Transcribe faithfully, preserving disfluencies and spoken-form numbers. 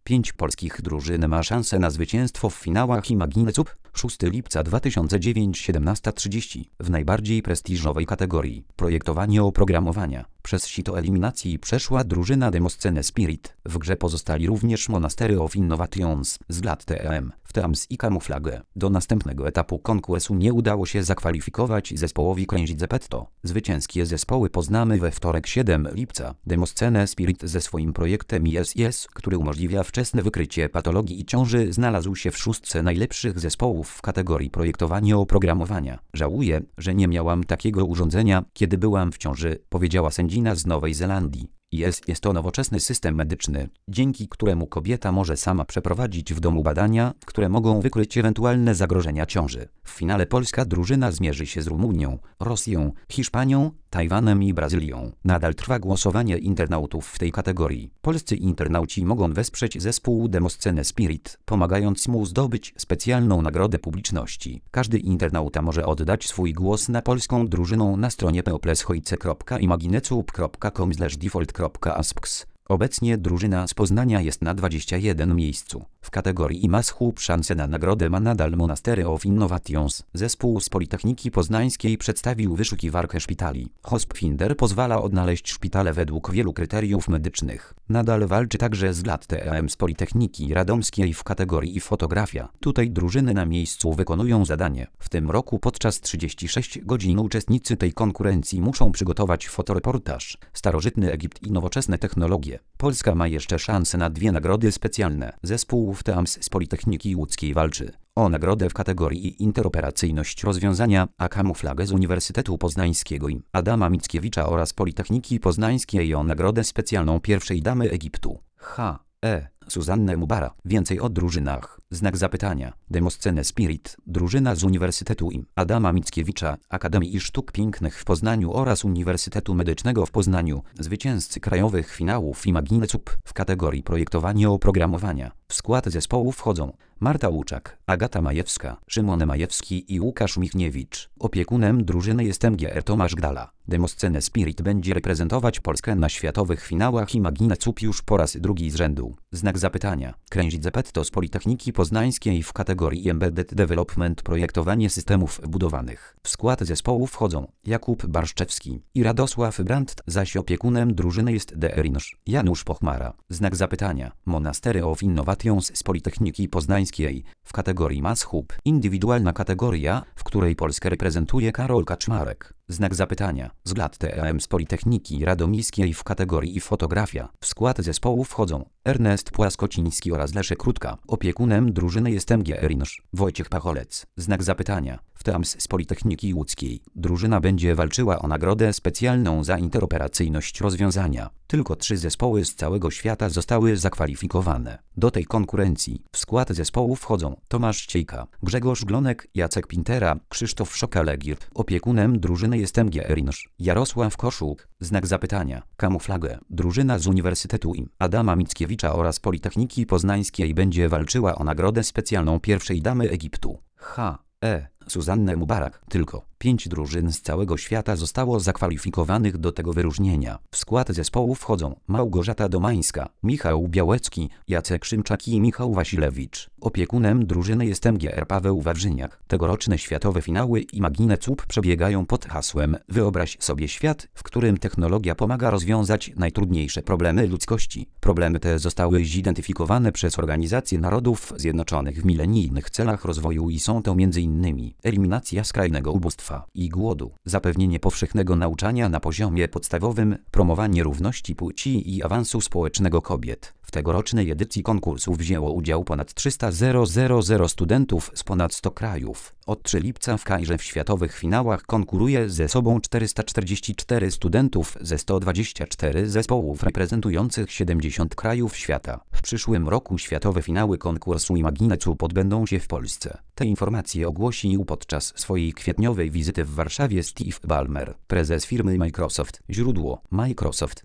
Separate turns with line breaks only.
Pięć polskich drużyn ma szansę na zwycięstwo w finałach Imagine Cup. szóstego lipca dwa tysiące dziewiątego, siedemnasta trzydzieści. W najbardziej prestiżowej kategorii projektowanie oprogramowania przez sito eliminacji przeszła drużyna Demoscene Spirit. W grze pozostali również Monastery of Innovations z lat T E M, w Teams i Camouflage. Do następnego etapu konkursu nie udało się zakwalifikować zespołowi Krężidze Petto. Zwycięskie zespoły poznamy we wtorek siódmego lipca. Demoscene Spirit ze swoim projektem I S I S, który umożliwia wczesne wykrycie patologii i ciąży, znalazł się w szóstce najlepszych zespołów w kategorii projektowanie oprogramowania. Żałuję, że nie miałam takiego urządzenia, kiedy byłam w ciąży, powiedziała sędzina z Nowej Zelandii. I S jest to nowoczesny system medyczny, dzięki któremu kobieta może sama przeprowadzić w domu badania, które mogą wykryć ewentualne zagrożenia ciąży. W finale polska drużyna zmierzy się z Rumunią, Rosją, Hiszpanią, Tajwanem i Brazylią. Nadal trwa głosowanie internautów w tej kategorii. Polscy internauci mogą wesprzeć zespół Demoscene Spirit, pomagając mu zdobyć specjalną nagrodę publiczności. Każdy internauta może oddać swój głos na polską drużynę na stronie peopleshojce kropka imaginecup kropka com slash default kropka asks. Obecnie drużyna z Poznania jest na dwudziestym pierwszym miejscu. W kategorii Imashub szansę na nagrodę ma nadal Monastery of Innovations. Zespół z Politechniki Poznańskiej przedstawił wyszukiwarkę szpitali. Hostfinder pozwala odnaleźć szpitale według wielu kryteriów medycznych. Nadal walczy także z lat T E M z Politechniki Radomskiej w kategorii fotografia. Tutaj drużyny na miejscu wykonują zadanie. W tym roku podczas trzydziestu sześciu godzin uczestnicy tej konkurencji muszą przygotować fotoreportaż, starożytny Egipt i nowoczesne technologie. Polska ma jeszcze szansę na dwie nagrody specjalne. Zespół w Teams z Politechniki Łódzkiej walczy o nagrodę w kategorii interoperacyjność rozwiązania, a Camouflage z Uniwersytetu Poznańskiego im Adama Mickiewicza oraz Politechniki Poznańskiej o nagrodę specjalną pierwszej damy Egiptu. H. E. Zuzannę Mubara. Więcej o drużynach. Znak zapytania. Demoscene Spirit. Drużyna z Uniwersytetu im Adama Mickiewicza, Akademii Sztuk Pięknych w Poznaniu oraz Uniwersytetu Medycznego w Poznaniu. Zwycięzcy krajowych finałów Imagine Cup w kategorii projektowanie oprogramowania. W skład zespołu wchodzą Marta Łuczak, Agata Majewska, Szymon Majewski i Łukasz Michniewicz. Opiekunem drużyny jest M G R Tomasz Gdala. Demoscene Spirit będzie reprezentować Polskę na światowych finałach Imagine Cup już po raz drugi z rzędu. Znak zapytania. Krężidze Petto z Politechniki Poznańskiej w kategorii Embedded Development projektowanie systemów budowanych. W skład zespołu wchodzą Jakub Barszczewski i Radosław Brandt, zaś opiekunem drużyny jest D. Erinsz Janusz Pochmara. Znak zapytania. Monastery of Innovations z Politechniki Poznańskiej w kategorii Imashub. Indywidualna kategoria, w której Polskę reprezentuje Karol Kaczmarek. Znak zapytania. Z lat T E M z Politechniki Radomskiej w kategorii fotografia. W skład zespołu wchodzą Ernest Płaskociński oraz Leszek Krótka. Opiekunem drużyny jest M G Erinsz Wojciech Pacholec. Znak zapytania. W Teams z Politechniki Łódzkiej drużyna będzie walczyła o nagrodę specjalną za interoperacyjność rozwiązania. Tylko trzy zespoły z całego świata zostały zakwalifikowane do tej konkurencji. W skład zespołu wchodzą Tomasz Ciejka, Grzegorz Glonek, Jacek Pintera, Krzysztof Szoka-Legirt. Opiekunem drużyny jest M G Erinsz Jarosław Koszuk. Znak zapytania. Camouflage. Drużyna z Uniwersytetu im Adama Mickiewicza oraz Politechniki Poznańskiej będzie walczyła o nagrodę specjalną pierwszej damy Egiptu. H. E. Zuzannę Mubarak. Tylko pięć drużyn z całego świata zostało zakwalifikowanych do tego wyróżnienia. W skład zespołu wchodzą Małgorzata Domańska, Michał Białecki, Jacek Szymczak i Michał Wasilewicz. Opiekunem drużyny jest M G R Paweł Wawrzyniak. Tegoroczne światowe finały Imagine Cup przebiegają pod hasłem Wyobraź sobie świat, w którym technologia pomaga rozwiązać najtrudniejsze problemy ludzkości. Problemy te zostały zidentyfikowane przez Organizację Narodów Zjednoczonych w milenijnych celach rozwoju i są to między innymi eliminacja skrajnego ubóstwa i głodu, zapewnienie powszechnego nauczania na poziomie podstawowym, promowanie równości płci i awansu społecznego kobiet. W tegorocznej edycji konkursu wzięło udział ponad trzysta tysięcy studentów z ponad stu krajów. Od trzeciego lipca w Kairze w światowych finałach konkuruje ze sobą czterysta czterdzieści cztery studentów ze stu dwudziestu czterech zespołów reprezentujących siedemdziesiąt krajów świata. W przyszłym roku światowe finały konkursu Imagine Cup odbędą się w Polsce. Te informacje ogłosił podczas swojej kwietniowej wizyty w Warszawie Steve Ballmer, prezes firmy Microsoft. Źródło: Microsoft.